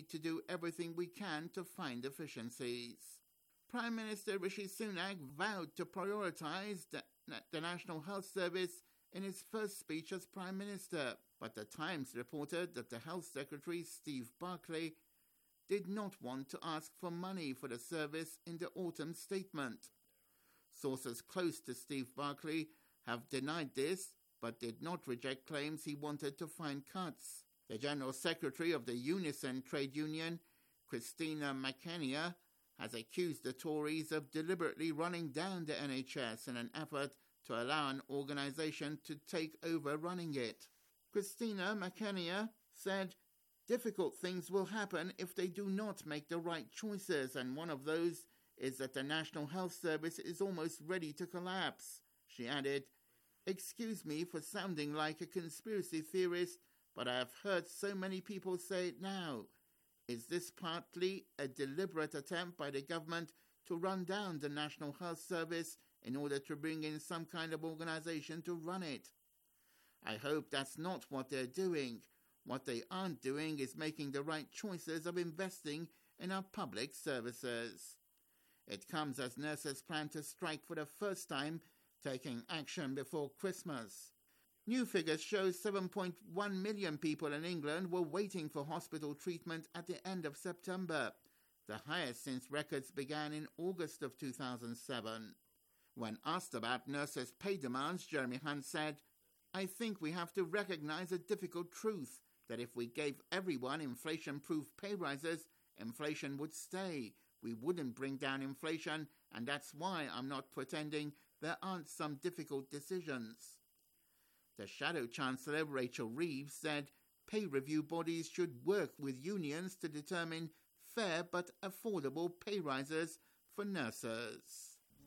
need to do everything we can to find efficiencies. Prime Minister Rishi Sunak vowed to prioritise the National Health Service in his first speech as Prime Minister, but The Times reported that the Health Secretary, Steve Barclay, did not want to ask for money for the service in the autumn statement. Sources close to Steve Barclay have denied this, but did not reject claims he wanted to find cuts. The General Secretary of the Unison trade union, Christina McKenna, has accused the Tories of deliberately running down the NHS in an effort to allow an organisation to take over running it. Christina McKenna said, "Difficult things will happen if they do not make the right choices, and one of those is that the National Health Service is almost ready to collapse." She added, "Excuse me for sounding like a conspiracy theorist, but I have heard so many people say it now. Is this partly a deliberate attempt by the government to run down the National Health Service in order to bring in some kind of organisation to run it? I hope that's not what they're doing. What they aren't doing is making the right choices of investing in our public services." It comes as nurses plan to strike for the first time, taking action before Christmas. New figures show 7.1 million people in England were waiting for hospital treatment at the end of September, the highest since records began in August of 2007. When asked about nurses' pay demands, Jeremy Hunt said, "I think we have to recognise a difficult truth, that if we gave everyone inflation-proof pay rises, inflation would stay. We wouldn't bring down inflation, and that's why I'm not pretending there aren't some difficult decisions." The Shadow Chancellor, Rachel Reeves, said pay review bodies should work with unions to determine fair but affordable pay rises for nurses.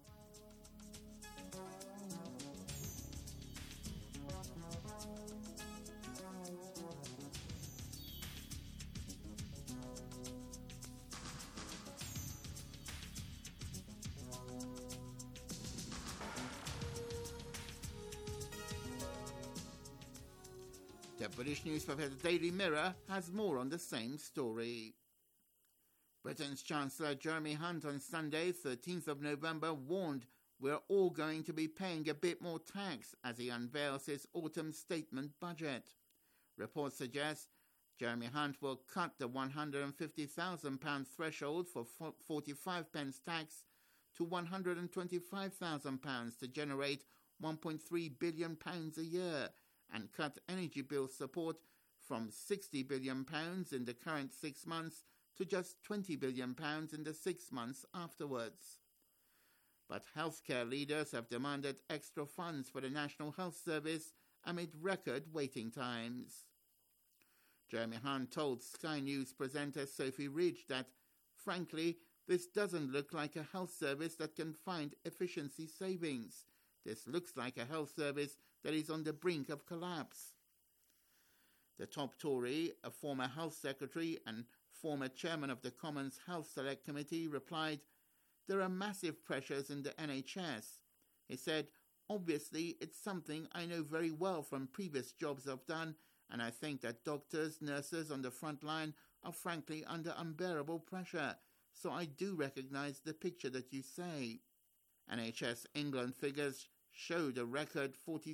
The British newspaper The Daily Mirror has more on the same story. Britain's Chancellor Jeremy Hunt on Sunday, 13th of November, warned we're all going to be paying a bit more tax as he unveils his autumn statement budget. Reports suggest Jeremy Hunt will cut the £150,000 threshold for 45 pence tax to £125,000 to generate £1.3 billion a year, and cut energy bill support from £60 billion in the current 6 months to just £20 billion in the 6 months afterwards. But healthcare leaders have demanded extra funds for the National Health Service amid record waiting times. Jeremy Hunt told Sky News presenter Sophie Ridge that, frankly, this doesn't look like a health service that can find efficiency savings. This looks like a health service that is on the brink of collapse. The top Tory, a former health secretary and former chairman of the Commons Health Select Committee, replied, "There are massive pressures in the NHS." He said, "Obviously, it's something I know very well from previous jobs I've done, and I think that doctors, nurses on the front line are frankly under unbearable pressure, so I do recognise the picture that you say." NHS England figures showed a record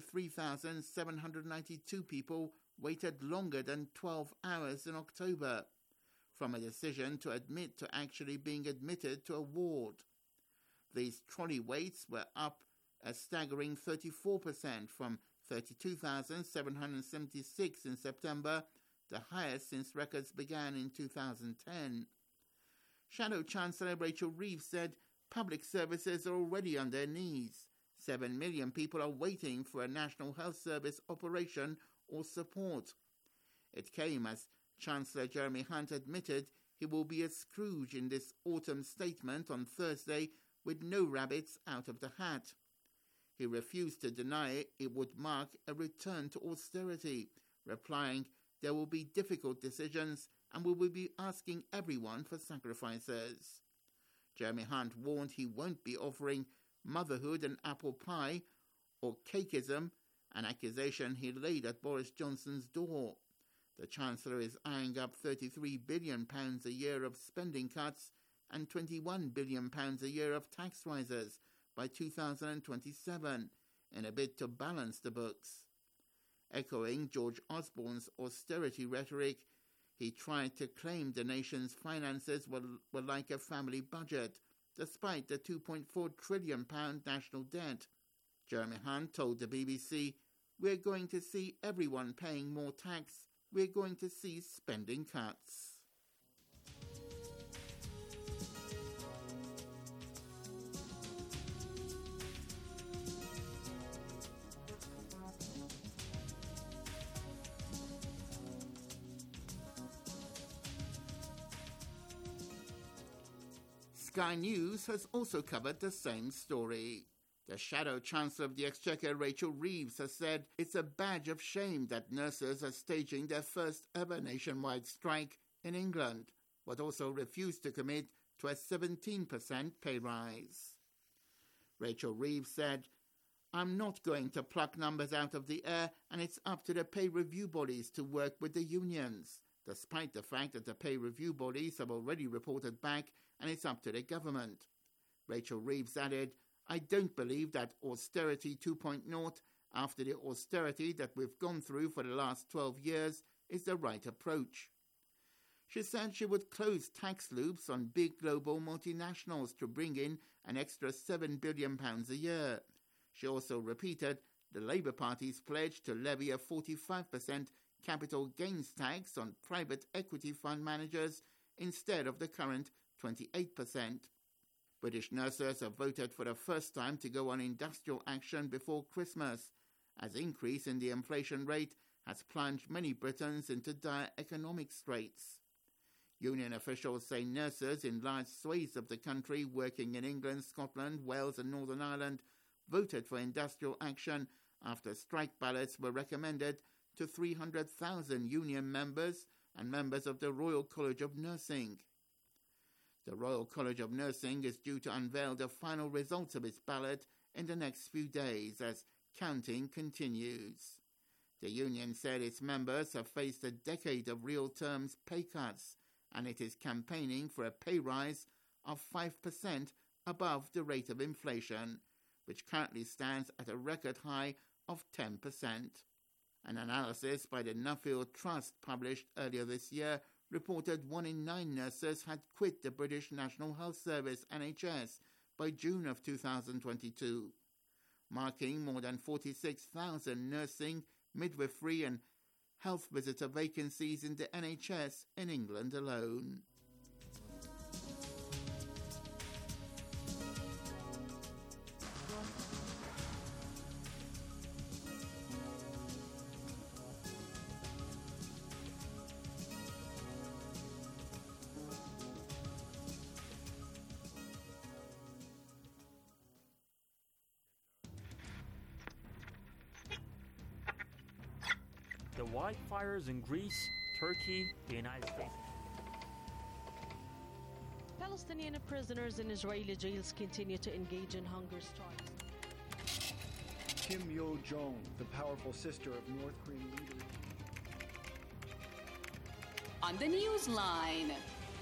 43,792 people waited longer than 12 hours in October, from a decision to admit to actually being admitted to a ward. These trolley waits were up a staggering 34% from 32,776 in September, the highest since records began in 2010. Shadow Chancellor Rachel Reeves said public services are already on their knees. 7 million people are waiting for a National Health Service operation or support. It came as Chancellor Jeremy Hunt admitted he will be a Scrooge in this autumn statement on Thursday with no rabbits out of the hat. He refused to deny it would mark a return to austerity, replying, "There will be difficult decisions and we will be asking everyone for sacrifices." Jeremy Hunt warned he won't be offering motherhood and apple pie or cakeism, an accusation he laid at Boris Johnson's door. The Chancellor is eyeing up £33 billion a year of spending cuts and £21 billion a year of tax rises by 2027 in a bid to balance the books. Echoing George Osborne's austerity rhetoric, he tried to claim the nation's finances were like a family budget, despite the £2.4 trillion national debt. Jeremy Hunt told the BBC, "We're going to see everyone paying more tax. We're going to see spending cuts." Sky News has also covered the same story. The Shadow Chancellor of the Exchequer, Rachel Reeves, has said it's a badge of shame that nurses are staging their first ever nationwide strike in England, but also refused to commit to a 17% pay rise. Rachel Reeves said, "I'm not going to pluck numbers out of the air, and it's up to the pay review bodies to work with the unions, despite the fact that the pay review bodies have already reported back and it's up to the government." Rachel Reeves added, "I don't believe that austerity 2.0, after the austerity that we've gone through for the last 12 years, is the right approach." She said she would close tax loops on big global multinationals to bring in an extra £7 billion a year. She also repeated the Labour Party's pledge to levy a 45% capital gains tax on private equity fund managers instead of the current 28%. British nurses have voted for the first time to go on industrial action before Christmas, as increase in the inflation rate has plunged many Britons into dire economic straits. Union officials say nurses in large swathes of the country working in England, Scotland, Wales and Northern Ireland voted for industrial action after strike ballots were recommended to 300,000 union members and members of the Royal College of Nursing. The Royal College of Nursing is due to unveil the final results of its ballot in the next few days as counting continues. The union said its members have faced a decade of real terms pay cuts, and it is campaigning for a pay rise of 5% above the rate of inflation, which currently stands at a record high of 10%. An analysis by the Nuffield Trust published earlier this year reported 1 in 9 nurses had quit the British National Health Service (NHS) by June of 2022, marking more than 46,000 nursing, midwifery and health visitor vacancies in the NHS in England alone. The wildfires in Greece, Turkey, the United States. Palestinian prisoners in Israeli jails continue to engage in hunger strikes. Kim Yo-jong, the powerful sister of North Korean leader. On the Newsline.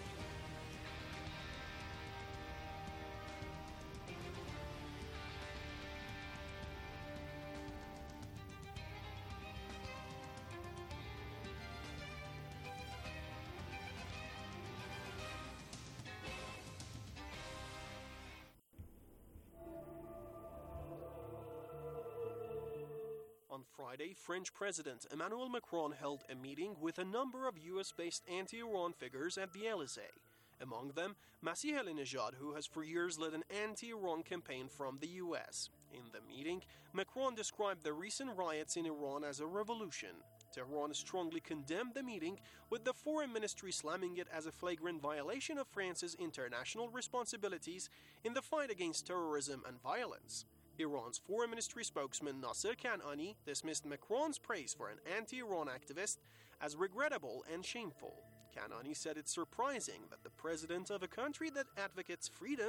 On Friday, French President Emmanuel Macron held a meeting with a number of US-based anti-Iran figures at the Elysee. Among them, Masih Alinejad, who has for years led an anti-Iran campaign from the US. In the meeting, Macron described the recent riots in Iran as a revolution. Tehran strongly condemned the meeting, with the foreign ministry slamming it as a flagrant violation of France's international responsibilities in the fight against terrorism and violence. Iran's foreign ministry spokesman Nasser Kanani dismissed Macron's praise for an anti-Iran activist as regrettable and shameful. Kanani said it's surprising that the president of a country that advocates freedom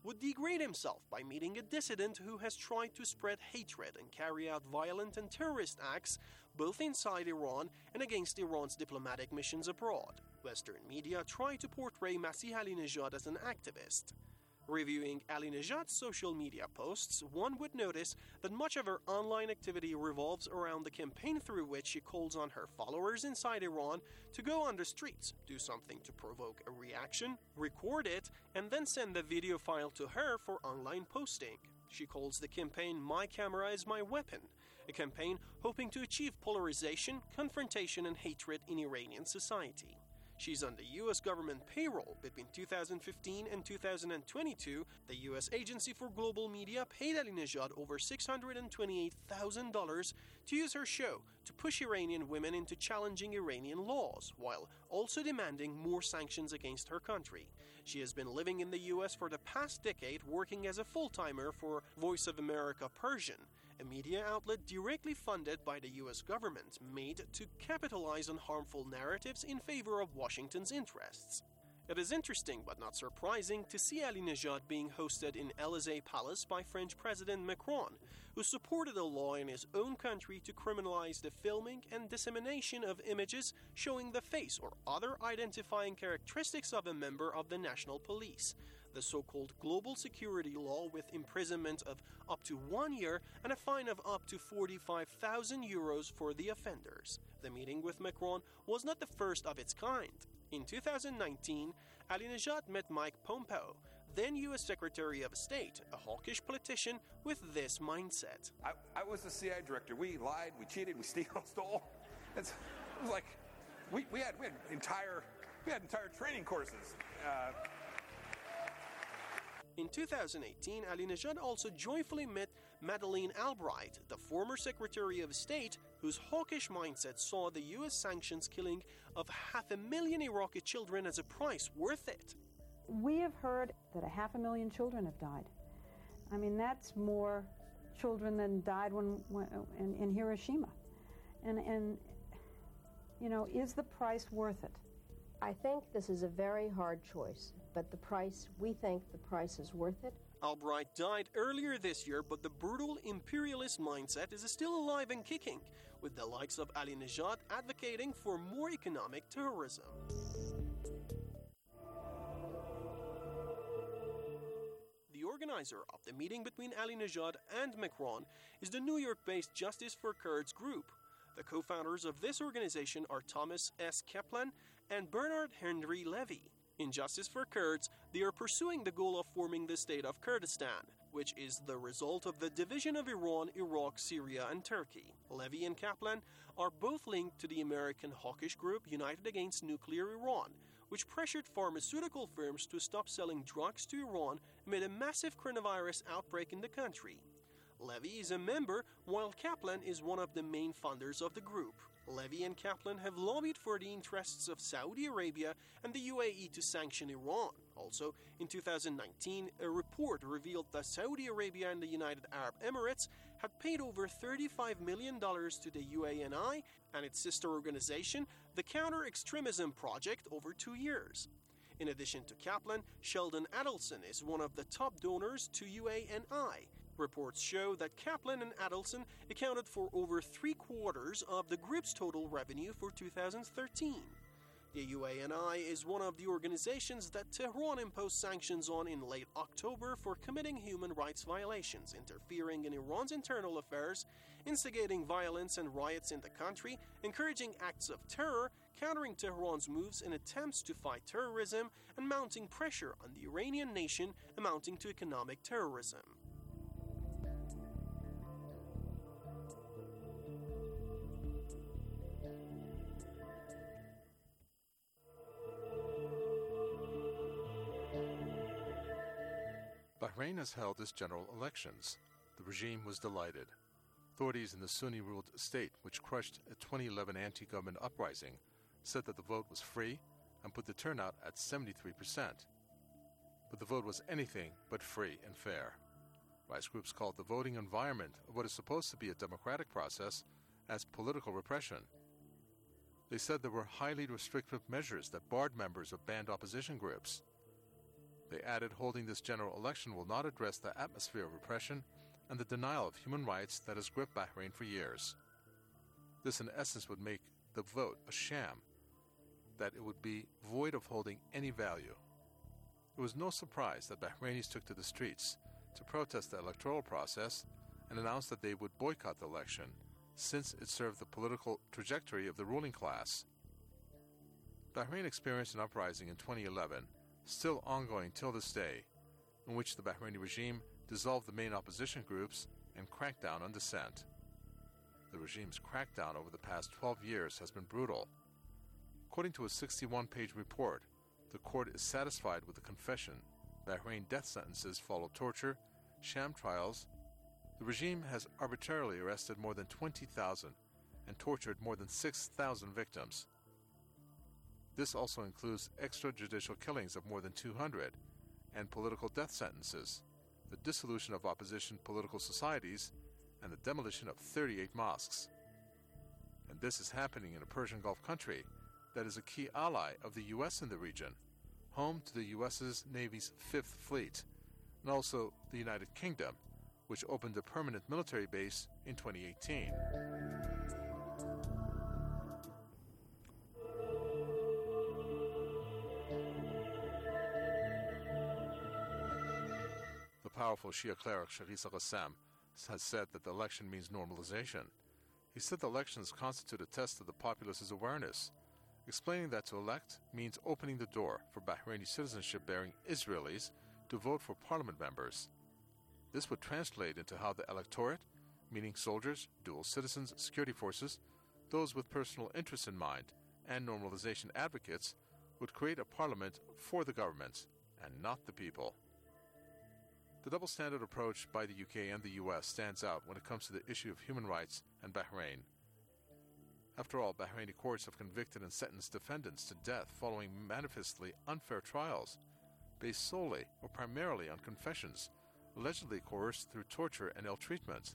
would degrade himself by meeting a dissident who has tried to spread hatred and carry out violent and terrorist acts both inside Iran and against Iran's diplomatic missions abroad. Western media try to portray Masih Alinejad as an activist. Reviewing Alinejad's social media posts, one would notice that much of her online activity revolves around the campaign through which she calls on her followers inside Iran to go on the streets, do something to provoke a reaction, record it, and then send the video file to her for online posting. She calls the campaign "My Camera is My Weapon," a campaign hoping to achieve polarization, confrontation, and hatred in Iranian society. She's on the U.S. government payroll. Between 2015 and 2022, the U.S. Agency for Global Media paid Alinejad over $628,000 to use her show to push Iranian women into challenging Iranian laws, while also demanding more sanctions against her country. She has been living in the U.S. for the past decade, working as a full-timer for Voice of America Persian, a media outlet directly funded by the U.S. government, made to capitalize on harmful narratives in favor of Washington's interests. It is interesting but not surprising to see Alinejad being hosted in Élysée Palace by French President Macron, who supported a law in his own country to criminalize the filming and dissemination of images showing the face or other identifying characteristics of a member of the national police, the so-called Global Security Law, with imprisonment of up to 1 year and a fine of up to 45,000 euros for the offenders. The meeting with Macron was not the first of its kind. In 2019, Alinejad met Mike Pompeo, then U.S. Secretary of State, a hawkish politician with this mindset. I was the CIA director. We lied, we cheated, we stole. It was like we had entire training courses. In 2018, Alinejad also joyfully met Madeleine Albright, the former Secretary of State, whose hawkish mindset saw the U.S. sanctions killing of 500,000 Iraqi children as a price worth it. We have heard that 500,000 children have died. I mean, that's more children than died in Hiroshima. And you know, is the price worth it? I think this is a very hard choice, but we think the price is worth it. Albright died earlier this year, but the brutal imperialist mindset is still alive and kicking, with the likes of Alinejad advocating for more economic terrorism. The organizer of the meeting between Alinejad and Macron is the New York-based Justice for Kurds group. The co-founders of this organization are Thomas S. Kaplan and Bernard Henry Levy. In Justice for Kurds, they are pursuing the goal of forming the state of Kurdistan, which is the result of the division of Iran, Iraq, Syria, and Turkey. Levy and Kaplan are both linked to the American hawkish group United Against Nuclear Iran, which pressured pharmaceutical firms to stop selling drugs to Iran amid a massive coronavirus outbreak in the country. Levy is a member, while Kaplan is one of the main funders of the group. Levy and Kaplan have lobbied for the interests of Saudi Arabia and the UAE to sanction Iran. Also, in 2019, a report revealed that Saudi Arabia and the United Arab Emirates had paid over $35 million to the UANI and its sister organization, the Counter-Extremism Project, over 2 years. In addition to Kaplan, Sheldon Adelson is one of the top donors to UANI. Reports show that Kaplan and Adelson accounted for over 3/4 of the group's total revenue for 2013. The UANI is one of the organizations that Tehran imposed sanctions on in late October for committing human rights violations, interfering in Iran's internal affairs, instigating violence and riots in the country, encouraging acts of terror, countering Tehran's moves in attempts to fight terrorism, and mounting pressure on the Iranian nation, amounting to economic terrorism. Bahrain has held its general elections. The regime was delighted. Authorities in the Sunni-ruled state, which crushed a 2011 anti-government uprising, said that the vote was free and put the turnout at 73%. But the vote was anything but free and fair. Rights groups called the voting environment of what is supposed to be a democratic process as political repression. They said there were highly restrictive measures that barred members of banned opposition groups. They added holding this general election will not address the atmosphere of repression and the denial of human rights that has gripped Bahrain for years. This in essence would make the vote a sham, that it would be void of holding any value. It was no surprise that Bahrainis took to the streets to protest the electoral process and announced that they would boycott the election, since it served the political trajectory of the ruling class. Bahrain experienced an uprising in 2011, still ongoing till this day, in which the Bahraini regime dissolved the main opposition groups and cracked down on dissent. The regime's crackdown over the past 12 years has been brutal. According to a 61-page report, the court is satisfied with the confession. Bahrain death sentences follow torture, sham trials. The regime has arbitrarily arrested more than 20,000 and tortured more than 6,000 victims. This also includes extrajudicial killings of more than 200 and political death sentences, the dissolution of opposition political societies, and the demolition of 38 mosques. And this is happening in a Persian Gulf country that is a key ally of the U.S. in the region, home to the U.S.'s Navy's 5th Fleet, and also the United Kingdom, which opened a permanent military base in 2018. The powerful Shia cleric Sharif Ghassam has said that the election means normalization. He said the elections constitute a test of the populace's awareness, explaining that to elect means opening the door for Bahraini citizenship-bearing Israelis to vote for parliament members. This would translate into how the electorate, meaning soldiers, dual citizens, security forces, those with personal interests in mind, and normalization advocates, would create a parliament for the government and not the people. The double-standard approach by the UK and the US stands out when it comes to the issue of human rights and Bahrain. After all, Bahraini courts have convicted and sentenced defendants to death following manifestly unfair trials, based solely or primarily on confessions, allegedly coerced through torture and ill-treatment.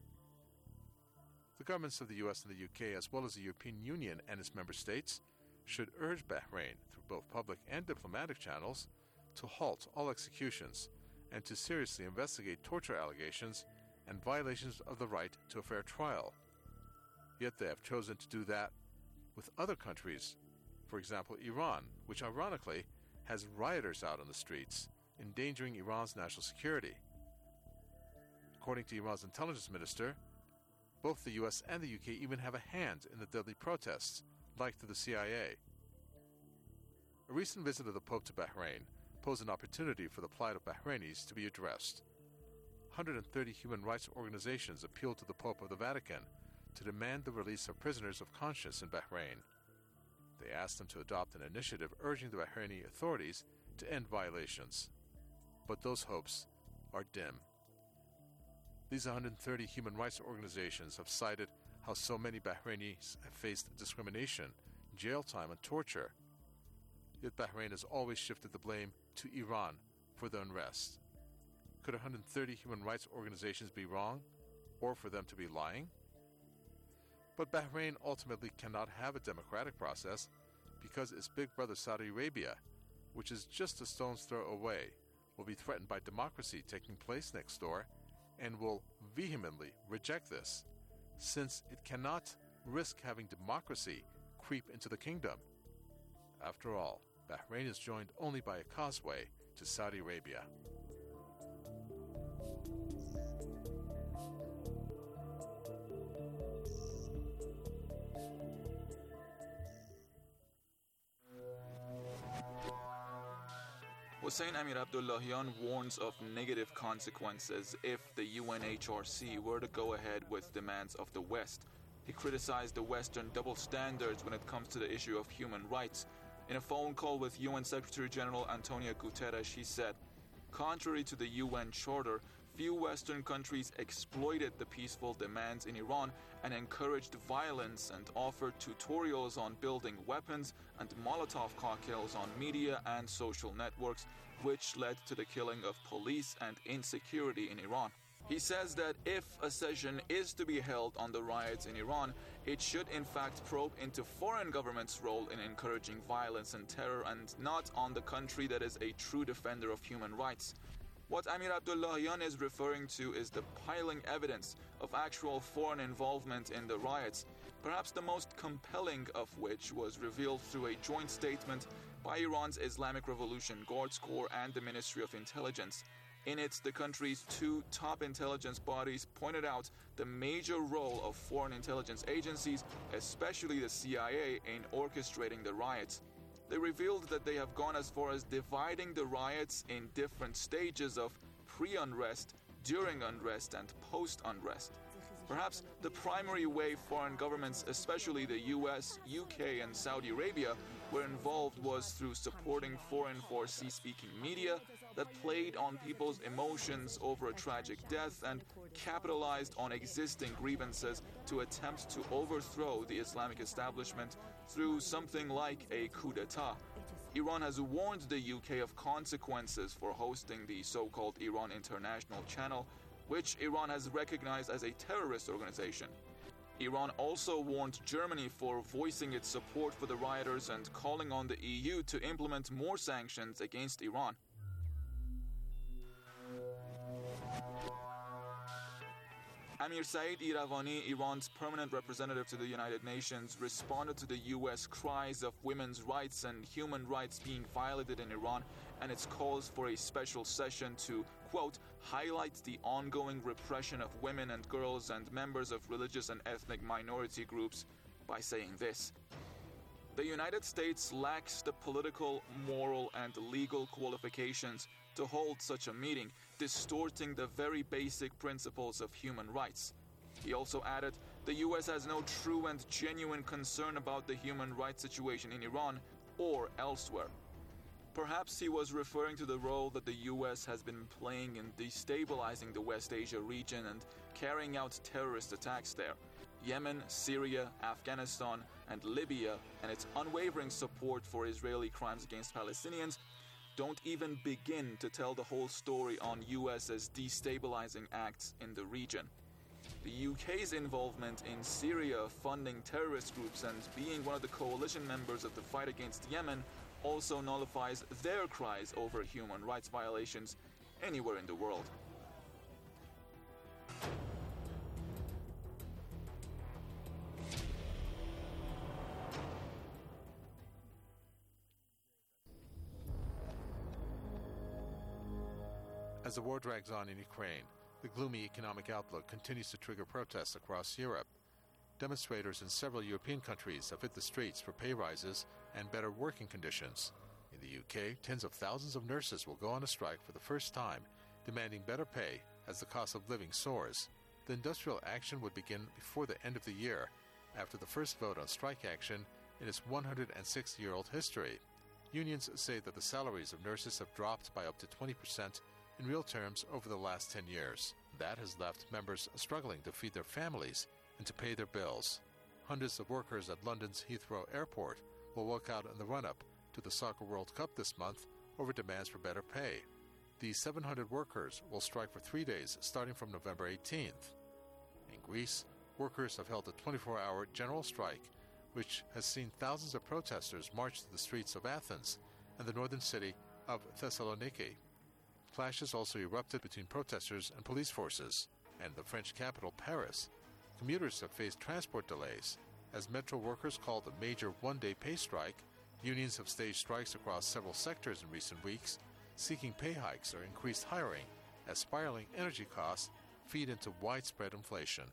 The governments of the US and the UK, as well as the European Union and its member states, should urge Bahrain, through both public and diplomatic channels, to halt all executions and to seriously investigate torture allegations and violations of the right to a fair trial. Yet they have chosen to do that with other countries, for example Iran, which ironically has rioters out on the streets, endangering Iran's national security. According to Iran's intelligence minister, both the US and the UK even have a hand in the deadly protests, like to the CIA. A recent visit of the Pope to Bahrain posed an opportunity for the plight of Bahrainis to be addressed. 130 human rights organizations appealed to the Pope of the Vatican to demand the release of prisoners of conscience in Bahrain. They asked him to adopt an initiative urging the Bahraini authorities to end violations. But those hopes are dim. These 130 human rights organizations have cited how so many Bahrainis have faced discrimination, jail time, and torture. Yet Bahrain has always shifted the blame to Iran for the unrest. Could 130 human rights organizations be wrong, or for them to be lying? But Bahrain ultimately cannot have a democratic process because its big brother Saudi Arabia, which is just a stone's throw away, will be threatened by democracy taking place next door and will vehemently reject this, since it cannot risk having democracy creep into the kingdom. After all, Bahrain is joined only by a causeway to Saudi Arabia. Hossein Amir Abdullahian warns of negative consequences if the UNHRC were to go ahead with demands of the West. He criticized the Western double standards when it comes to the issue of human rights. In a phone call with UN Secretary General Antonio Guterres, he said, "Contrary to the UN Charter, few Western countries exploited the peaceful demands in Iran and encouraged violence and offered tutorials on building weapons and Molotov cocktails on media and social networks, which led to the killing of police and insecurity in Iran." He says that if a session is to be held on the riots in Iran, it should in fact probe into foreign governments' role in encouraging violence and terror and not on the country that is a true defender of human rights. What Amir Abdullahian is referring to is the piling evidence of actual foreign involvement in the riots, perhaps the most compelling of which was revealed through a joint statement by Iran's Islamic Revolution Guards Corps and the Ministry of Intelligence. In it, the country's two top intelligence bodies pointed out the major role of foreign intelligence agencies, especially the CIA, in orchestrating the riots. They revealed that they have gone as far as dividing the riots in different stages of pre-unrest, during unrest, and post-unrest. Perhaps the primary way foreign governments, especially the US, UK, and Saudi Arabia, were involved was through supporting foreign Farsi-speaking media that played on people's emotions over a tragic death and capitalized on existing grievances to attempt to overthrow the Islamic establishment through something like a coup d'etat. Iran has warned the UK of consequences for hosting the so-called Iran International Channel, which Iran has recognized as a terrorist organization. Iran also warned Germany for voicing its support for the rioters and calling on the EU to implement more sanctions against Iran. Amir Saeed Iravani, Iran's permanent representative to the United Nations, responded to the U.S. cries of women's rights and human rights being violated in Iran and its calls for a special session to, quote, highlight the ongoing repression of women and girls and members of religious and ethnic minority groups by saying this: the United States lacks the political, moral, and legal qualifications to hold such a meeting, distorting the very basic principles of human rights. He also added, the US has no true and genuine concern about the human rights situation in Iran or elsewhere. Perhaps he was referring to the role that the US has been playing in destabilizing the West Asia region and carrying out terrorist attacks there. Yemen, Syria, Afghanistan, and Libya, and its unwavering support for Israeli crimes against Palestinians don't even begin to tell the whole story on US's destabilizing acts in the region. The UK's involvement in Syria, funding terrorist groups and being one of the coalition members of the fight against Yemen also nullifies their cries over human rights violations anywhere in the world. As the war drags on in Ukraine, the gloomy economic outlook continues to trigger protests across Europe. Demonstrators in several European countries have hit the streets for pay rises and better working conditions. In the UK, tens of thousands of nurses will go on a strike for the first time, demanding better pay as the cost of living soars. The industrial action would begin before the end of the year, after the first vote on strike action in its 106-year-old history. Unions say that the salaries of nurses have dropped by up to 20% in real terms over the last 10 years. That has left members struggling to feed their families and to pay their bills. Hundreds of workers at London's Heathrow Airport will walk out in the run-up to the Soccer World Cup this month over demands for better pay. The 700 workers will strike for 3 days starting from November 18th. In Greece, workers have held a 24-hour general strike, which has seen thousands of protesters march to the streets of Athens and the northern city of Thessaloniki. Clashes also erupted between protesters and police forces. And the French capital, Paris, commuters have faced transport delays. As metro workers called a major one-day pay strike, unions have staged strikes across several sectors in recent weeks, seeking pay hikes or increased hiring, as spiraling energy costs feed into widespread inflation.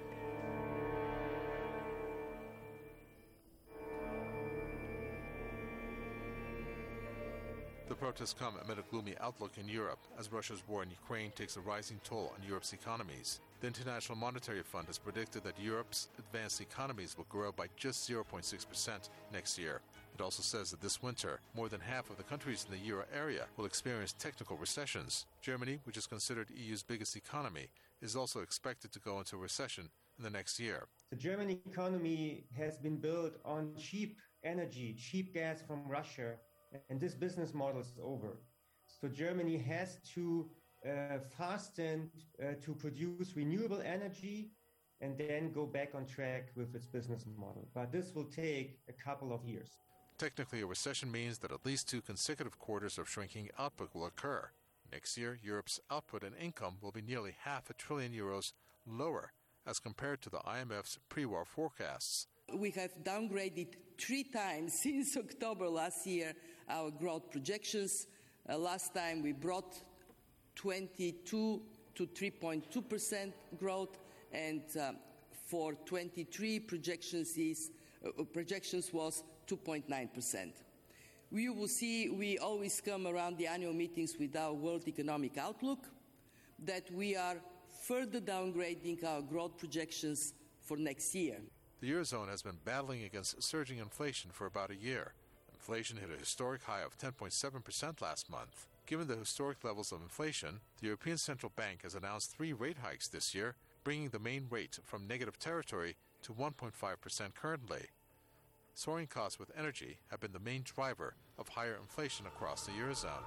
The protests come amid a gloomy outlook in Europe as Russia's war in Ukraine takes a rising toll on Europe's economies. The International Monetary Fund has predicted that Europe's advanced economies will grow by just 0.6% next year. It also says that this winter, more than half of the countries in the euro area will experience technical recessions. Germany, which is considered EU's biggest economy, is also expected to go into a recession in the next year. The German economy has been built on cheap energy, cheap gas from Russia, and this business model is over. So Germany has to fastened to produce renewable energy and then go back on track with its business model. But this will take a couple of years. Technically, a recession means that at least 2 consecutive quarters of shrinking output will occur. Next year, Europe's output and income will be nearly €500 billion lower as compared to the IMF's pre-war forecasts. We have downgraded 3 times since October last year our growth projections. Last time we brought 22 to 3.2% growth, and for 23 projections was 2.9%. You will see we always come around the annual meetings with our World Economic Outlook that we are further downgrading our growth projections for next year. The Eurozone has been battling against surging inflation for about a year. Inflation hit a historic high of 10.7% last month. Given the historic levels of inflation, the European Central Bank has announced 3 rate hikes this year, bringing the main rate from negative territory to 1.5% currently. Soaring costs with energy have been the main driver of higher inflation across the Eurozone.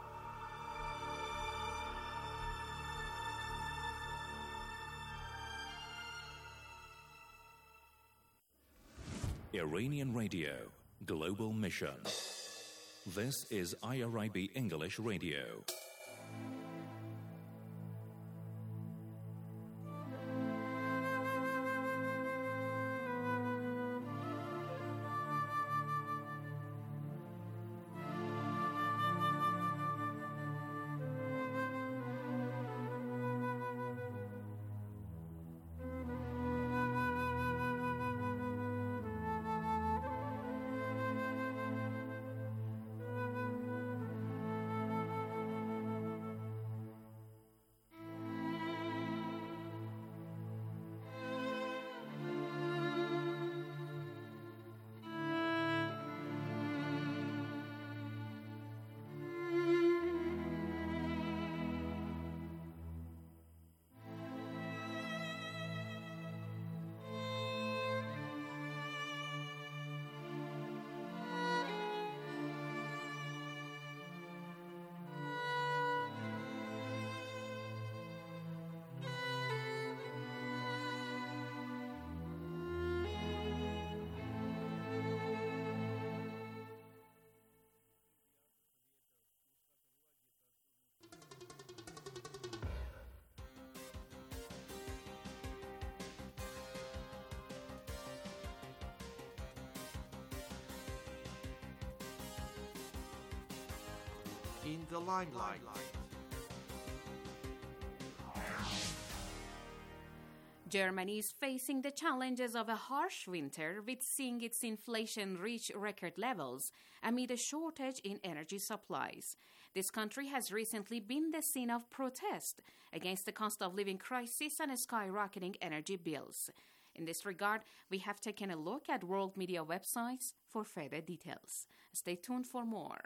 Iranian Radio, Global Mission. This is IRIB English Radio. In the limelight. Germany is facing the challenges of a harsh winter, with seeing its inflation reach record levels amid a shortage in energy supplies. This country has recently been the scene of protest against the cost of living crisis and skyrocketing energy bills. In this regard, we have taken a look at world media websites for further details. Stay tuned for more.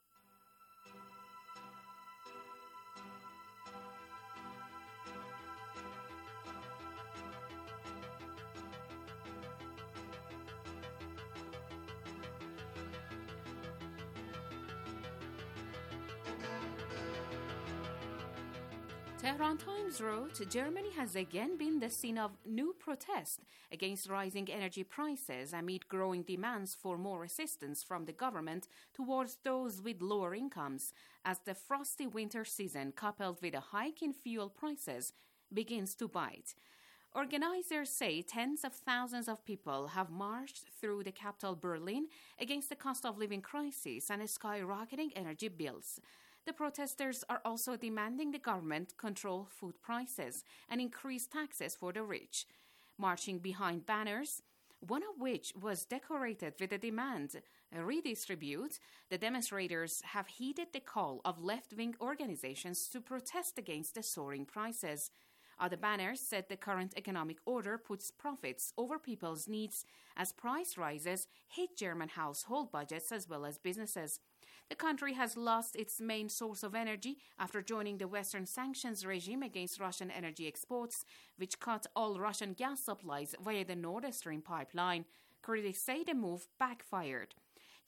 Tehran Times wrote, Germany has again been the scene of new protest against rising energy prices amid growing demands for more assistance from the government towards those with lower incomes, as the frosty winter season, coupled with a hike in fuel prices, begins to bite. Organizers say tens of thousands of people have marched through the capital Berlin against the cost of living crisis and skyrocketing energy bills. The protesters are also demanding the government control food prices and increase taxes for the rich. Marching behind banners, one of which was decorated with the demand redistribute, the demonstrators have heeded the call of left-wing organizations to protest against the soaring prices. Other banners said the current economic order puts profits over people's needs as price rises hit German household budgets as well as businesses. The country has lost its main source of energy after joining the Western sanctions regime against Russian energy exports, which cut all Russian gas supplies via the Nord Stream pipeline. Critics say the move backfired.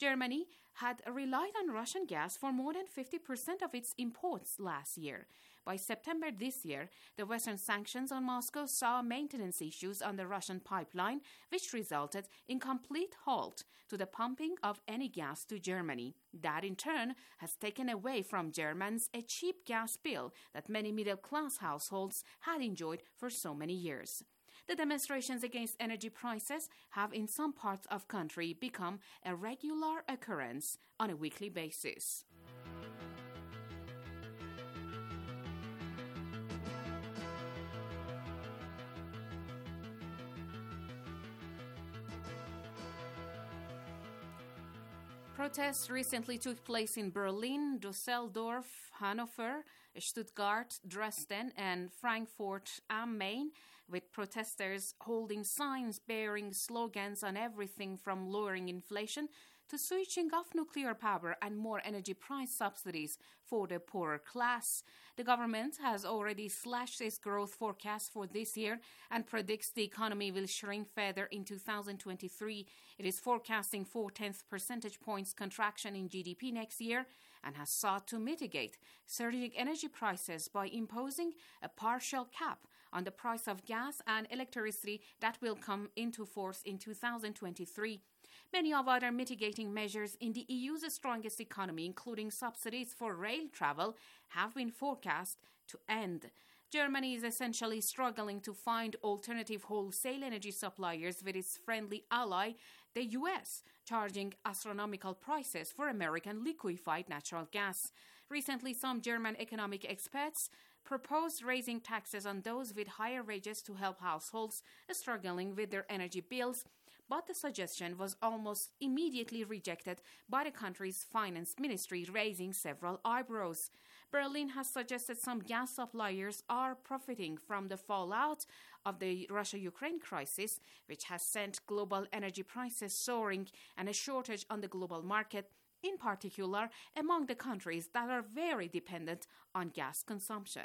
Germany had relied on Russian gas for more than 50% of its imports last year. By September this year, the Western sanctions on Moscow saw maintenance issues on the Russian pipeline, which resulted in complete halt to the pumping of any gas to Germany. That, in turn, has taken away from Germans a cheap gas bill that many middle-class households had enjoyed for so many years. The demonstrations against energy prices have in some parts of the country become a regular occurrence on a weekly basis. Protests recently took place in Berlin, Dusseldorf, Hanover, Stuttgart, Dresden, and Frankfurt am Main, with protesters holding signs bearing slogans on everything from lowering inflation to switching off nuclear power and more energy price subsidies for the poorer class. The government has already slashed its growth forecast for this year and predicts the economy will shrink further in 2023. It is forecasting 0.4 percentage points contraction in GDP next year and has sought to mitigate surging energy prices by imposing a partial cap on the price of gas and electricity that will come into force in 2023. Many of other mitigating measures in the EU's strongest economy, including subsidies for rail travel, have been forecast to end. Germany is essentially struggling to find alternative wholesale energy suppliers with its friendly ally, the US, charging astronomical prices for American liquefied natural gas. Recently, some German economic experts proposed raising taxes on those with higher wages to help households struggling with their energy bills, but the suggestion was almost immediately rejected by the country's finance ministry, raising several eyebrows. Berlin has suggested some gas suppliers are profiting from the fallout of the Russia-Ukraine crisis, which has sent global energy prices soaring and a shortage on the global market, in particular among the countries that are very dependent on gas consumption.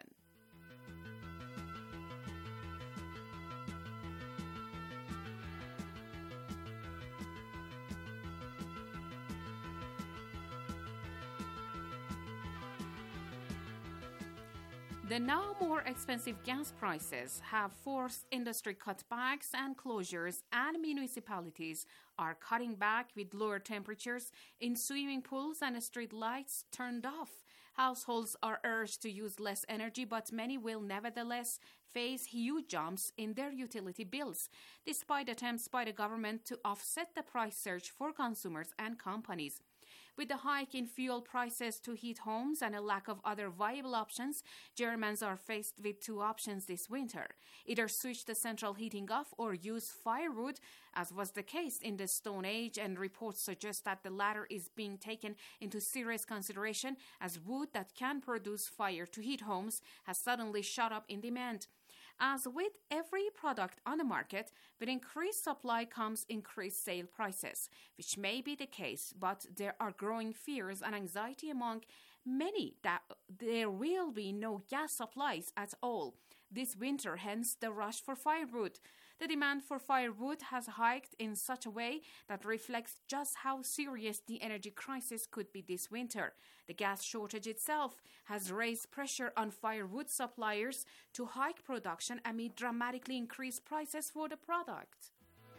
The now more expensive gas prices have forced industry cutbacks and closures, and municipalities are cutting back with lower temperatures in swimming pools and street lights turned off. Households are urged to use less energy, but many will nevertheless face huge jumps in their utility bills, despite attempts by the government to offset the price surge for consumers and companies. With the hike in fuel prices to heat homes and a lack of other viable options, Germans are faced with two options this winter. Either switch the central heating off or use firewood, as was the case in the Stone Age, and reports suggest that the latter is being taken into serious consideration as wood that can produce fire to heat homes has suddenly shot up in demand. As with every product on the market, with increased supply comes increased sale prices, which may be the case, but there are growing fears and anxiety among many that there will be no gas supplies at all this winter, hence the rush for firewood. The demand for firewood has hiked in such a way that reflects just how serious the energy crisis could be this winter. The gas shortage itself has raised pressure on firewood suppliers to hike production amid dramatically increased prices for the product.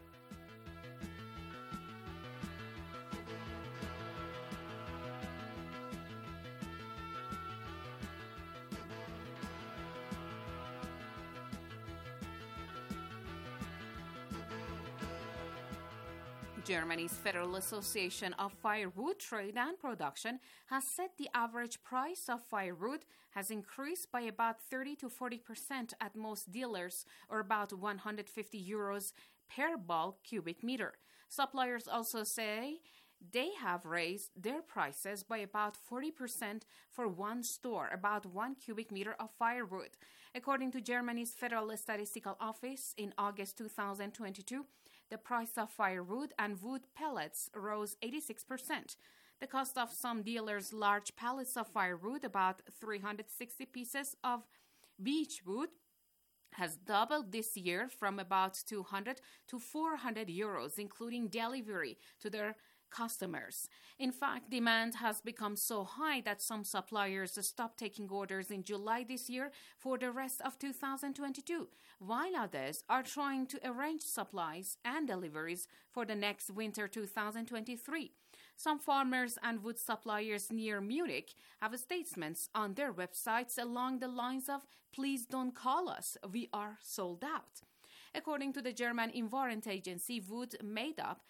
Germany's Federal Association of Firewood Trade and Production has said the average price of firewood has increased by about 30 to 40% at most dealers, or about €150 per bulk cubic meter. Suppliers also say they have raised their prices by about 40% for one store, about 1 cubic meter of firewood. According to Germany's Federal Statistical Office, in August 2022, the price of firewood and wood pellets rose 86%. The cost of some dealers' large pallets of firewood, about 360 pieces of beech wood, has doubled this year from about 200 to €400, including delivery to their customers. In fact, demand has become so high that some suppliers stopped taking orders in July this year for the rest of 2022, while others are trying to arrange supplies and deliveries for the next winter 2023. Some farmers and wood suppliers near Munich have statements on their websites along the lines of, "Please don't call us, we are sold out." According to the German Environment Agency, wood made up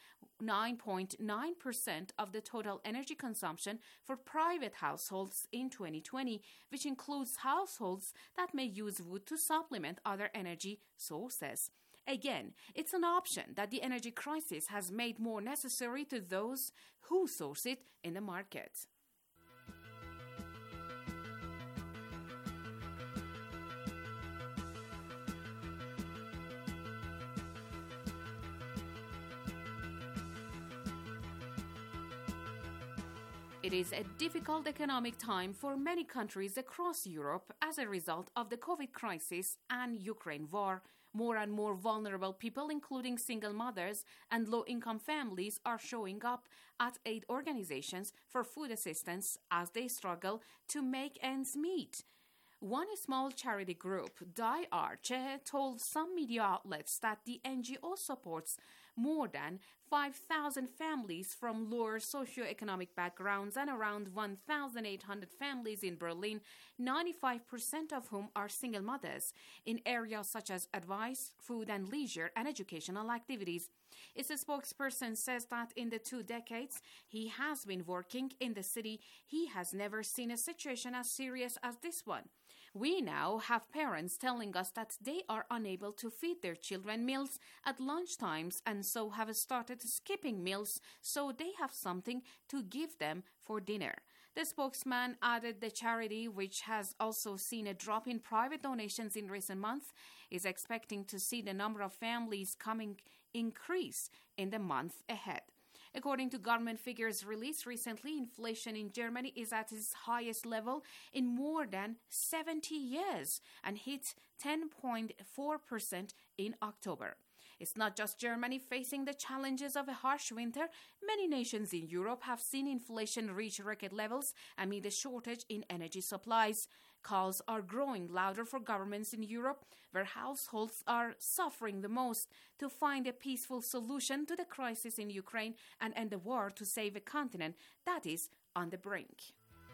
9.9% of the total energy consumption for private households in 2020, which includes households that may use wood to supplement other energy sources. Again, it's an option that the energy crisis has made more necessary to those who source it in the market. It is a difficult economic time for many countries across Europe as a result of the COVID crisis and Ukraine war. More and more vulnerable people, including single mothers and low-income families, are showing up at aid organizations for food assistance as they struggle to make ends meet. One small charity group, Die Arche, told some media outlets that the NGO supports more than 5,000 families from lower socioeconomic backgrounds and around 1,800 families in Berlin, 95% of whom are single mothers, in areas such as advice, food and leisure, and educational activities. Its spokesperson says that in the 2 decades he has been working in the city, he has never seen a situation as serious as this one. We now have parents telling us that they are unable to feed their children meals at lunchtimes and so have started skipping meals so they have something to give them for dinner. The spokesman added the charity, which has also seen a drop in private donations in recent months, is expecting to see the number of families coming increase in the month ahead. According to government figures released recently, inflation in Germany is at its highest level in more than 70 years and hit 10.4% in October. It's not just Germany facing the challenges of a harsh winter. Many nations in Europe have seen inflation reach record levels amid a shortage in energy supplies. Calls are growing louder for governments in Europe, where households are suffering the most, to find a peaceful solution to the crisis in Ukraine and end the war to save a continent that is on the brink.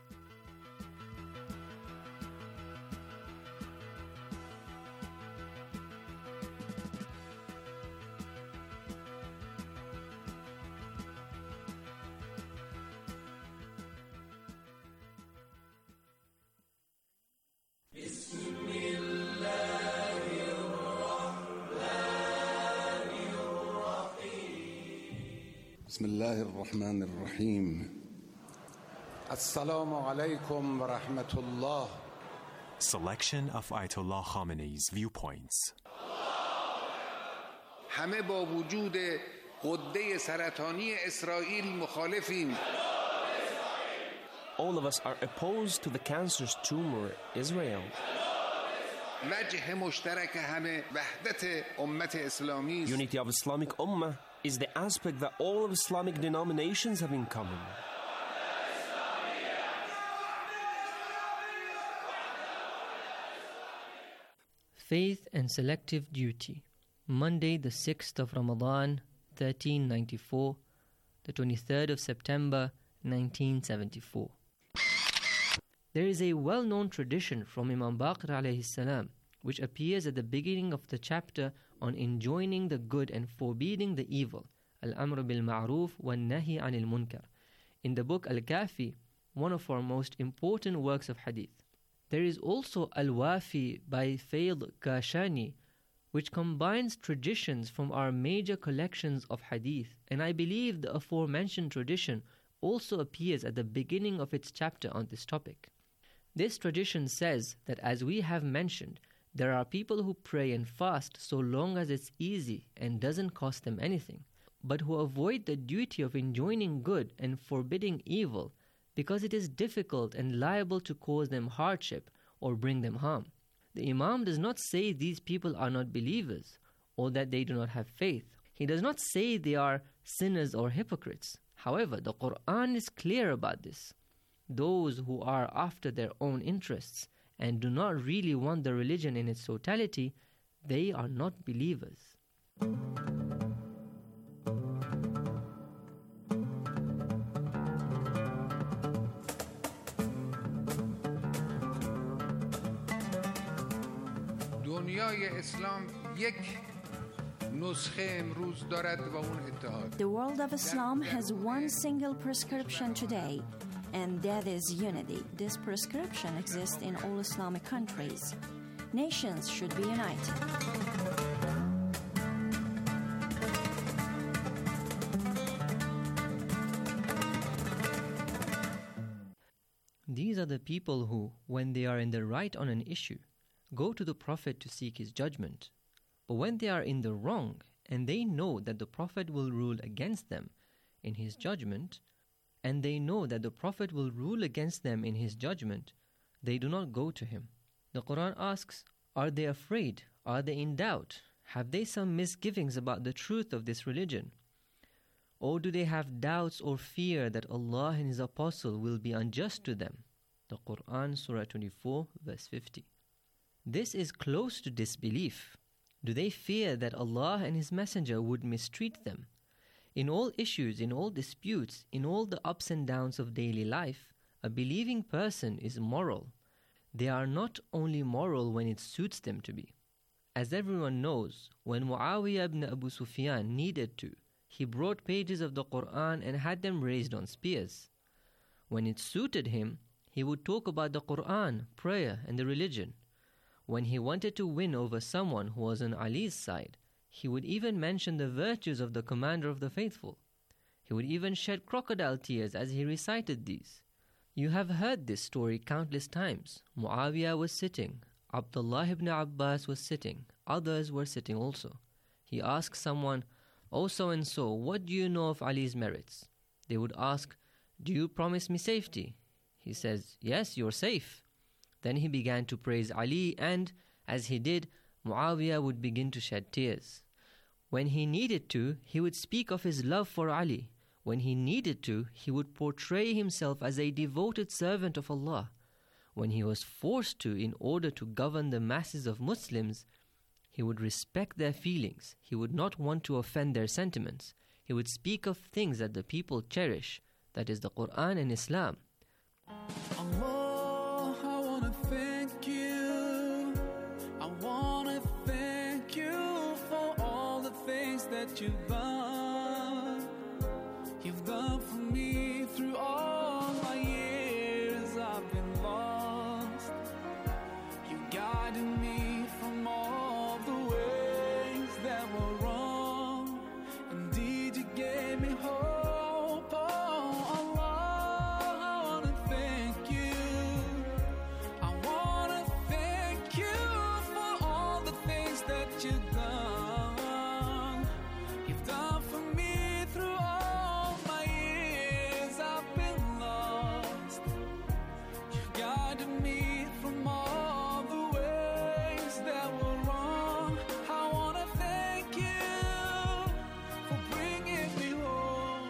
بسم الله الرحمن الرحيم السلام عليكم ورحمة الله. Selection of Ayatollah Khamenei's viewpoints. همه با وجود غده سرطانی اسرائیل مخالفیم. All of us are opposed to the cancerous tumor Israel. وجه مشترک همه وحدت امت اسلامی. Unity of Islamic Ummah is the aspect that all of Islamic denominations have in common. Faith and Selective Duty. Monday, the 6th of Ramadan, 1394, the 23rd of September, 1974. There is a well-known tradition from Imam Baqir alayhi salam, which appears at the beginning of the chapter on enjoining the good and forbidding the evil, Al-Amr bil-Ma'ruf wa-Nahi anil Munkar, in the book Al-Kafi, one of our most important works of hadith. There is also Al-Wafi by Fayd Kashani, which combines traditions from our major collections of hadith, and I believe the aforementioned tradition also appears at the beginning of its chapter on this topic. This tradition says that, as we have mentioned, there are people who pray and fast so long as it's easy and doesn't cost them anything, but who avoid the duty of enjoining good and forbidding evil because it is difficult and liable to cause them hardship or bring them harm. The Imam does not say these people are not believers or that they do not have faith. He does not say they are sinners or hypocrites. However, the Quran is clear about this. Those who are after their own interests and do not really want the religion in its totality, they are not believers. دنیای اسلام یک نسخه امروز دارد و اون اتحاد. The world of Islam has one single prescription today, and that is unity. This prescription exists in all Islamic countries. Nations should be united. These are the people who, when they are in the right on an issue, go to the Prophet to seek his judgment. But when they are in the wrong, and they know that the Prophet will rule against them in his judgment, they do not go to him. The Quran asks, are they afraid? Are they in doubt? Have they some misgivings about the truth of this religion? Or do they have doubts or fear that Allah and His Apostle will be unjust to them? The Quran, Surah 24, verse 50. This is close to disbelief. Do they fear that Allah and His Messenger would mistreat them? In all issues, in all disputes, in all the ups and downs of daily life, a believing person is moral. They are not only moral when it suits them to be. As everyone knows, when Muawiyah ibn Abu Sufyan needed to, he brought pages of the Quran and had them raised on spears. When it suited him, he would talk about the Quran, prayer, and the religion. When he wanted to win over someone who was on Ali's side, he would even mention the virtues of the Commander of the Faithful. He would even shed crocodile tears as he recited these. You have heard this story countless times. Muawiyah was sitting. Abdullah ibn Abbas was sitting. Others were sitting also. He asked someone, "Oh so-and-so, what do you know of Ali's merits?" They would ask, "Do you promise me safety?" He says, "Yes, you're safe." Then he began to praise Ali, and, as he did, Muawiyah would begin to shed tears. When he needed to, he would speak of his love for Ali. When he needed to, he would portray himself as a devoted servant of Allah. When he was forced to in order to govern the masses of Muslims, he would respect their feelings. He would not want to offend their sentiments. He would speak of things that the people cherish, that is the Quran and Islam. Allah, I want to thank you. I want to thank you for all the things that you've done. You've done for me through all my years I've been lost. You guided me from all the ways that were wrong. Indeed, you gave me hope. Oh, Allah, I want to thank you. I want to thank you for all the things that you've done. You've done for me through all my years I've been lost. You guided me from all the ways that were wrong. I want to thank you for bringing me home.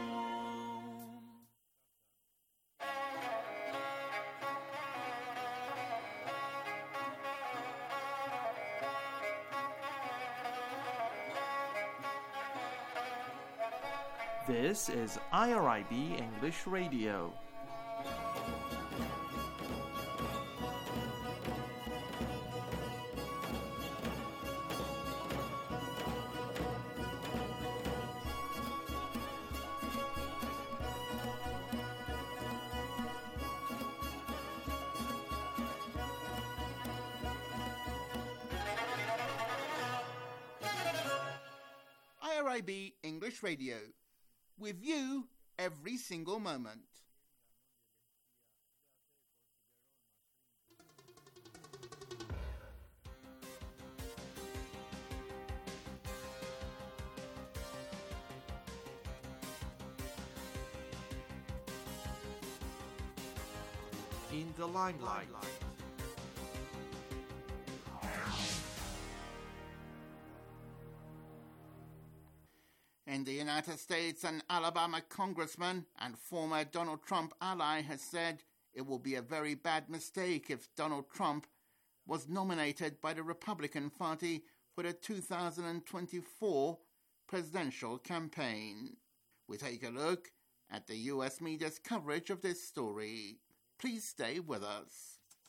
This is IRIB English Radio. IRIB English Radio. With you every single moment. In the Limelight. In the United States, an Alabama congressman and former Donald Trump ally has said it will be a very bad mistake if Donald Trump was nominated by the Republican Party for the 2024 presidential campaign. We take a look at the U.S. media's coverage of this story. Please stay with us.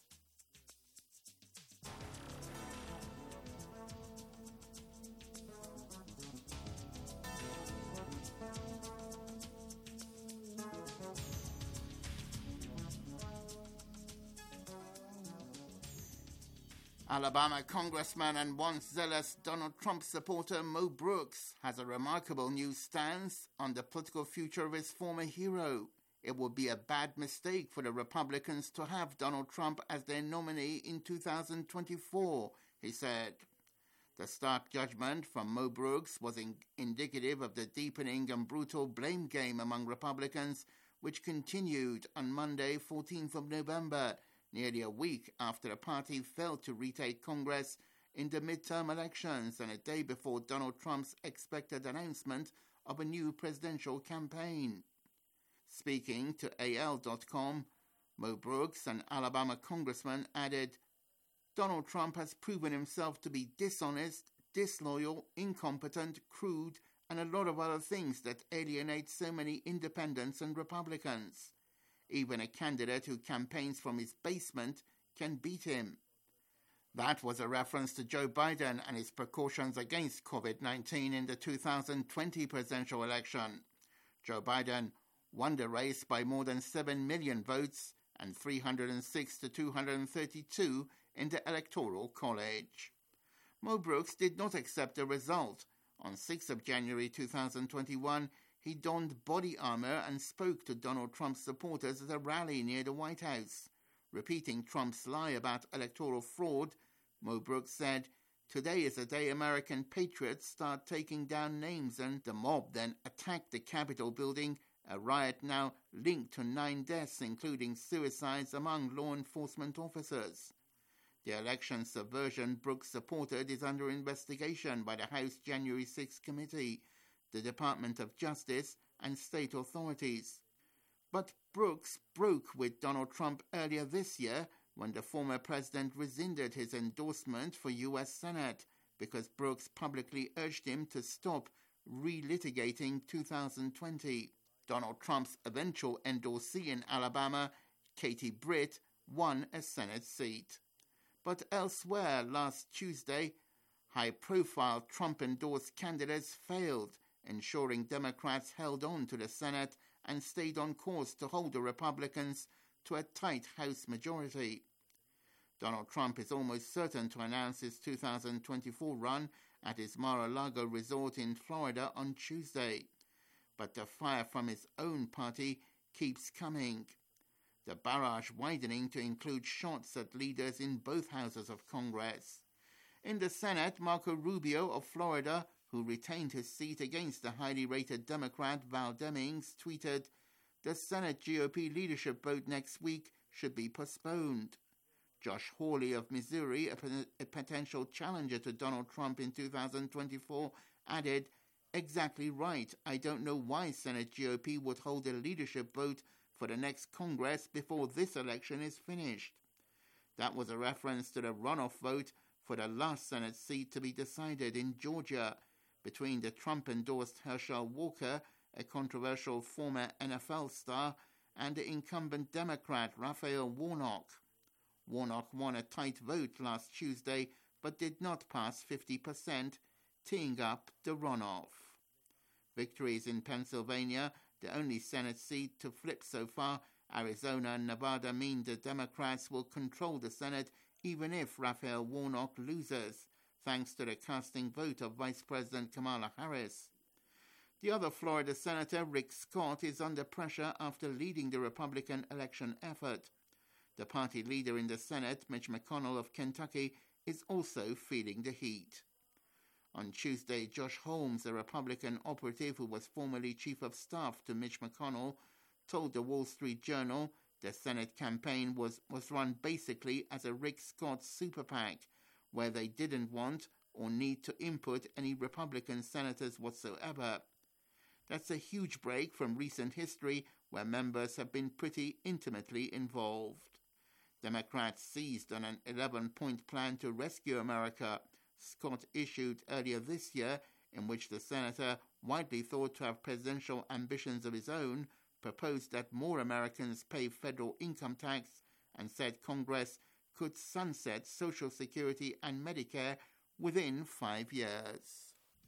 Alabama congressman and once zealous Donald Trump supporter Mo Brooks has a remarkable new stance on the political future of his former hero. It would be a bad mistake for the Republicans to have Donald Trump as their nominee in 2024, he said. The stark judgment from Mo Brooks was indicative of the deepening and brutal blame game among Republicans, which continued on Monday, 14th of November, nearly a week after the party failed to retake Congress in the midterm elections and a day before Donald Trump's expected announcement of a new presidential campaign. Speaking to AL.com, Mo Brooks, an Alabama congressman, added, "Donald Trump has proven himself to be dishonest, disloyal, incompetent, crude, and a lot of other things that alienate so many independents and Republicans. Even a candidate who campaigns from his basement can beat him." That was a reference to Joe Biden and his precautions against COVID-19 in the 2020 presidential election. Joe Biden won the race by more than 7 million votes and 306 to 232 in the Electoral College. Mo Brooks did not accept the result. On 6th of January 2021, he donned body armor and spoke to Donald Trump's supporters at a rally near the White House. Repeating Trump's lie about electoral fraud, Mo Brooks said, "Today is the day American patriots start taking down names," and the mob then attacked the Capitol building, a riot now linked to 9 deaths, including suicides among law enforcement officers. The election subversion Brooks supported is under investigation by the House January 6 committee, the Department of Justice, and state authorities. But Brooks broke with Donald Trump earlier this year when the former president rescinded his endorsement for U.S. Senate because Brooks publicly urged him to stop relitigating 2020. Donald Trump's eventual endorsee in Alabama, Katie Britt, won a Senate seat. But elsewhere last Tuesday, high-profile Trump-endorsed candidates failed, ensuring Democrats held on to the Senate and stayed on course to hold the Republicans to a tight House majority. Donald Trump is almost certain to announce his 2024 run at his Mar-a-Lago resort in Florida on Tuesday. But the fire from his own party keeps coming. The barrage widening to include shots at leaders in both houses of Congress. In the Senate, Marco Rubio of Florida, who retained his seat against the highly rated Democrat Val Demings, tweeted, "The Senate GOP leadership vote next week should be postponed." Josh Hawley of Missouri, a potential challenger to Donald Trump in 2024, added, "Exactly right. I don't know why Senate GOP would hold a leadership vote for the next Congress before this election is finished." That was a reference to the runoff vote for the last Senate seat to be decided in Georgia between the Trump-endorsed Herschel Walker, a controversial former NFL star, and the incumbent Democrat Raphael Warnock. Warnock won a tight vote last Tuesday but did not pass 50%, teeing up the runoff. Victories in Pennsylvania, the only Senate seat to flip so far, Arizona and Nevada mean the Democrats will control the Senate even if Raphael Warnock loses, thanks to the casting vote of Vice President Kamala Harris. The other Florida Senator, Rick Scott, is under pressure after leading the Republican election effort. The party leader in the Senate, Mitch McConnell of Kentucky, is also feeling the heat. On Tuesday, Josh Holmes, a Republican operative who was formerly chief of staff to Mitch McConnell, told the Wall Street Journal the Senate campaign was run basically as a Rick Scott super PAC, where they didn't want or need to input any Republican senators whatsoever. That's a huge break from recent history where members have been pretty intimately involved. Democrats seized on an 11-point plan to rescue America Scott issued earlier this year, in which the senator, widely thought to have presidential ambitions of his own, proposed that more Americans pay federal income tax and said Congress could sunset Social Security and Medicare within 5 years.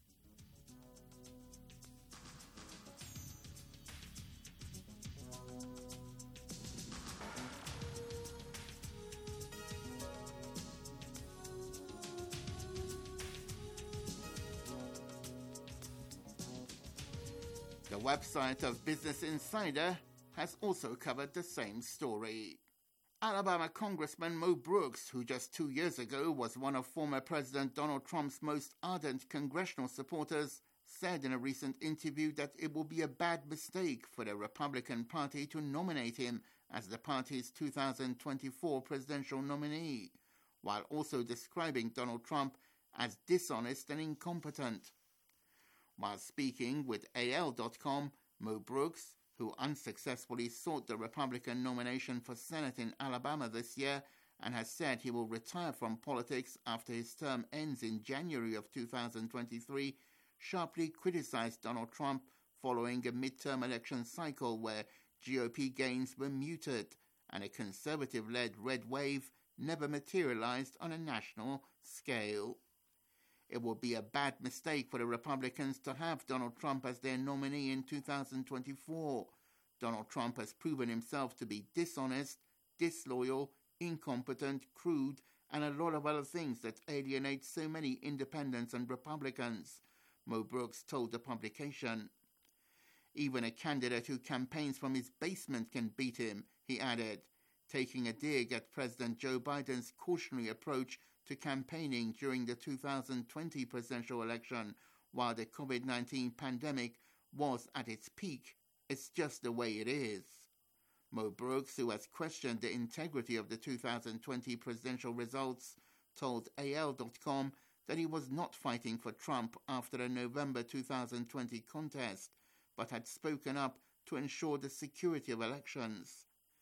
The website of Business Insider has also covered the same story. Alabama Congressman Mo Brooks, who just 2 years ago was one of former President Donald Trump's most ardent congressional supporters, said in a recent interview that it will be a bad mistake for the Republican Party to nominate him as the party's 2024 presidential nominee, while also describing Donald Trump as dishonest and incompetent. While speaking with AL.com, Mo Brooks, who unsuccessfully sought the Republican nomination for Senate in Alabama this year and has said he will retire from politics after his term ends in January of 2023, sharply criticized Donald Trump following a midterm election cycle where GOP gains were muted and a conservative-led red wave never materialized on a national scale. It will be a bad mistake for the Republicans to have Donald Trump as their nominee in 2024. Donald Trump has proven himself to be dishonest, disloyal, incompetent, crude, and a lot of other things that alienate so many independents and Republicans, Mo Brooks told the publication. Even a candidate who campaigns from his basement can beat him, he added, taking a dig at President Joe Biden's cautionary approach to campaigning during the 2020 presidential election while the COVID-19 pandemic was at its peak. It's just the way it is. Mo Brooks, who has questioned the integrity of the 2020 presidential results, told AL.com that he was not fighting for Trump after the November 2020 contest, but had spoken up to ensure the security of elections.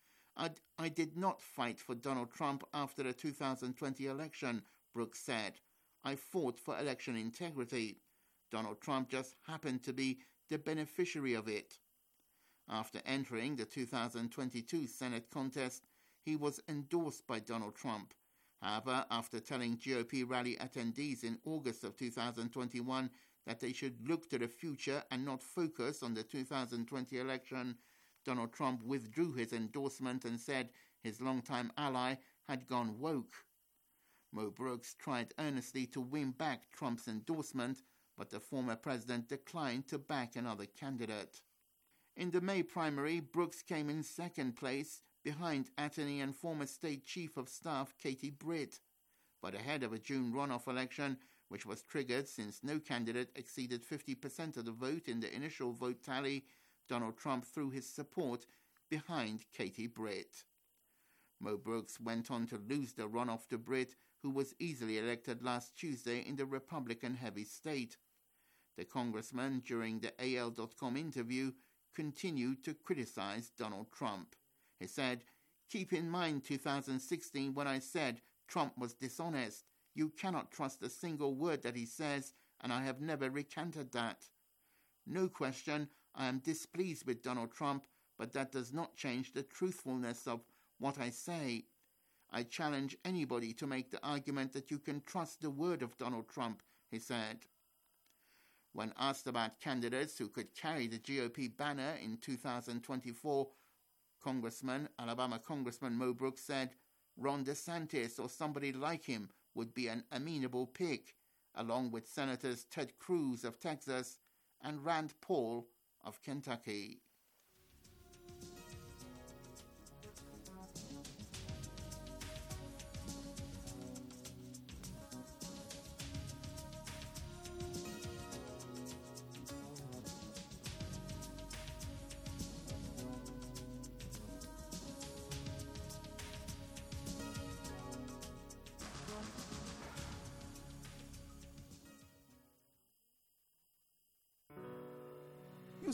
I did not fight for Donald Trump after the 2020 election, Brooks said. I fought for election integrity. Donald Trump just happened to be the beneficiary of it. After entering the 2022 Senate contest, he was endorsed by Donald Trump. However, after telling GOP rally attendees in August of 2021 that they should look to the future and not focus on the 2020 election, Donald Trump withdrew his endorsement and said his longtime ally had gone woke. Mo Brooks tried earnestly to win back Trump's endorsement, but the former president declined to back another candidate. In the May primary, Brooks came in second place behind attorney and former state chief of staff Katie Britt, but ahead of a June runoff election, which was triggered since no candidate exceeded 50% of the vote in the initial vote tally, Donald Trump threw his support behind Katie Britt. Mo Brooks went on to lose the runoff to Britt, who was easily elected last Tuesday in the Republican-heavy state. The congressman, during the AL.com interview, continued to criticize Donald Trump. He said, "Keep in mind 2016 when I said Trump was dishonest. You cannot trust a single word that he says, and I have never recanted that. No question, I am displeased with Donald Trump, but that does not change the truthfulness of what I say. I challenge anybody to make the argument that you can trust the word of Donald Trump," he said. When asked about candidates who could carry the GOP banner in 2024, Alabama Congressman Mo Brooks said Ron DeSantis or somebody like him would be an amenable pick, along with Senators Ted Cruz of Texas and Rand Paul of Kentucky.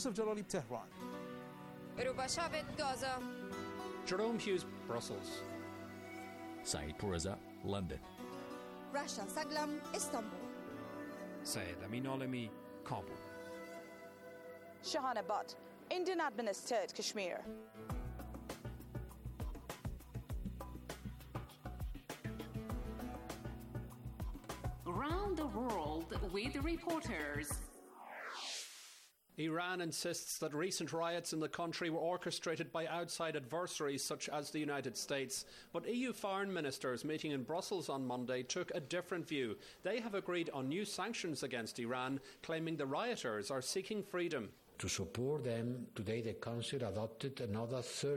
Yusuf Jalali, Tehran. Rubashavet, Gaza. Jerome Hughes, Brussels. Saeed Pourreza, London. Rasha Saglam, Istanbul. Syed Amin Olemi, Kabul. Shahana Butt, Indian administered Kashmir. Around the world with reporters. Iran insists that recent riots in the country were orchestrated by outside adversaries such as the United States. But EU foreign ministers meeting in Brussels on Monday took a different view. They have agreed on new sanctions against Iran, claiming the rioters are seeking freedom. To support them, today the Council adopted another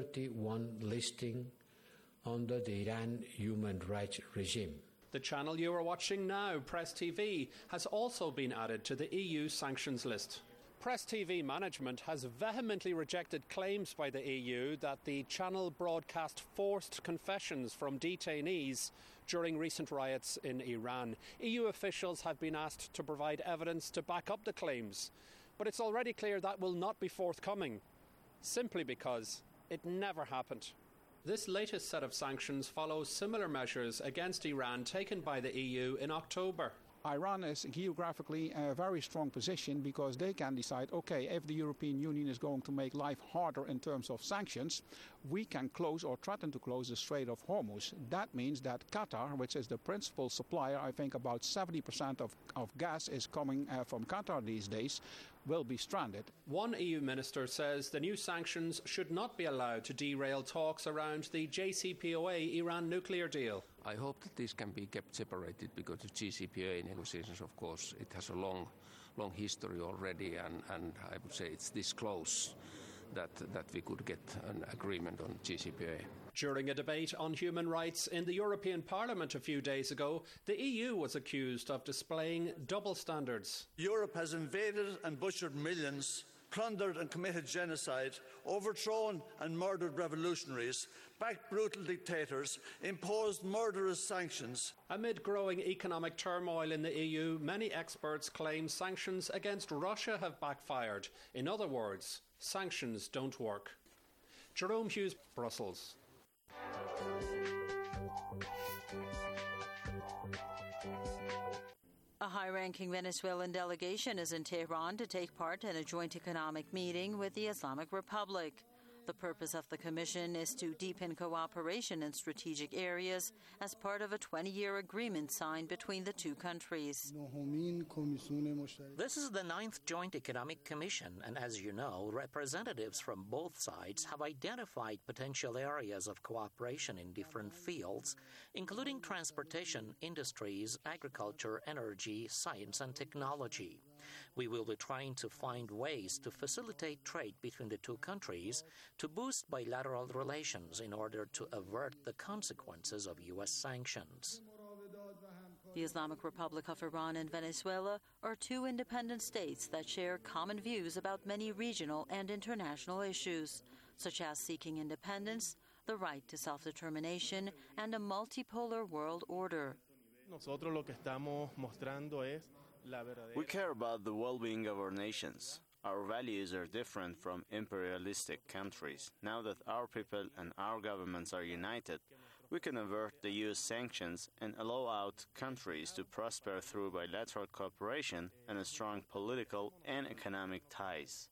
31 listing under the Iran human rights regime. The channel you are watching now, Press TV, has also been added to the EU sanctions list. Press TV management has vehemently rejected claims by the EU that the channel broadcast forced confessions from detainees during recent riots in Iran. EU officials have been asked to provide evidence to back up the claims, but it's already clear that will not be forthcoming, simply because it never happened. This latest set of sanctions follows similar measures against Iran taken by the EU in October. Iran is geographically a very strong position because they can decide, okay, if the European Union is going to make life harder in terms of sanctions, we can close or threaten to close the Strait of Hormuz. That means that Qatar, which is the principal supplier, I think about 70% of gas is coming from Qatar these days, will be stranded. One EU minister says the new sanctions should not be allowed to derail talks around the JCPOA Iran nuclear deal. I hope that this can be kept separated because the JCPOA negotiations, of course, it has a long history already, and I would say it's this close that we could get an agreement on JCPOA. During a debate on human rights in the European Parliament a few days ago, the EU was accused of displaying double standards. Europe has invaded and butchered millions, plundered and committed genocide, overthrown and murdered revolutionaries, backed brutal dictators, imposed murderous sanctions. Amid growing economic turmoil in the EU, many experts claim sanctions against Russia have backfired. In other words, sanctions don't work. Jerome Hughes, Brussels. A high-ranking Venezuelan delegation is in Tehran to take part in a joint economic meeting with the Islamic Republic. The purpose of the commission is to deepen cooperation in strategic areas as part of a 20-year agreement signed between the two countries. This is the 9th Joint Economic Commission, and as you know, representatives from both sides have identified potential areas of cooperation in different fields, including transportation, industries, agriculture, energy, science, and technology. We will be trying to find ways to facilitate trade between the two countries to boost bilateral relations in order to avert the consequences of U.S. sanctions. The Islamic Republic of Iran and Venezuela are two independent states that share common views about many regional and international issues, such as seeking independence, the right to self-determination, and a multipolar world order. Nosotros lo que estamos mostrando es we care about the well-being of our nations. Our values are different from imperialistic countries. Now that our people and our governments are united, we can avert the U.S. sanctions and allow out countries to prosper through bilateral cooperation and a strong political and economic ties.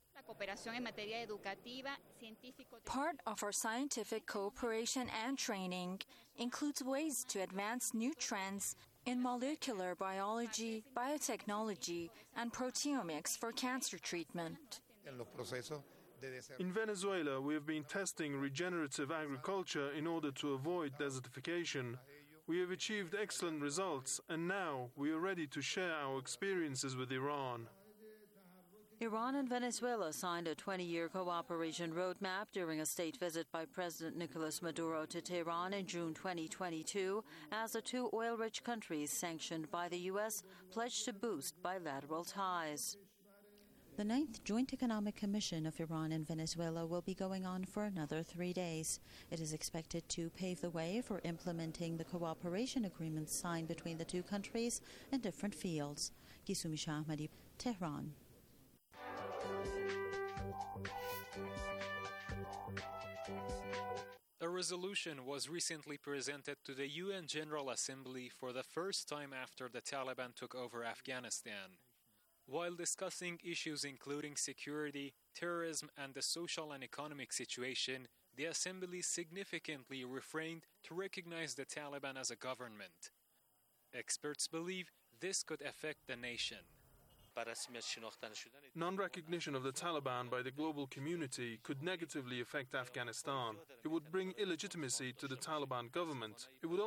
Part of our scientific cooperation and training includes ways to advance new trends in molecular biology, biotechnology, and proteomics for cancer treatment. In Venezuela, we have been testing regenerative agriculture in order to avoid desertification. We have achieved excellent results, and now we are ready to share our experiences with Iran. Iran and Venezuela signed a 20-year cooperation roadmap during a state visit by President Nicolas Maduro to Tehran in June 2022 as the two oil-rich countries sanctioned by the U.S. pledged to boost bilateral ties. The 9th Joint Economic Commission of Iran and Venezuela will be going on for another 3 days. It is expected to pave the way for implementing the cooperation agreements signed between the two countries in different fields. Gisumi Shahmadi, Tehran. resolution was recently presented to the UN General Assembly for the first time after the Taliban took over Afghanistan. While discussing issues including security, terrorism, and the social and economic situation, the Assembly significantly refrained to recognize the Taliban as a government. Experts believe this could affect the nation. Non-recognition of the Taliban by the global community could negatively affect Afghanistan. It would bring illegitimacy to the Taliban government. It would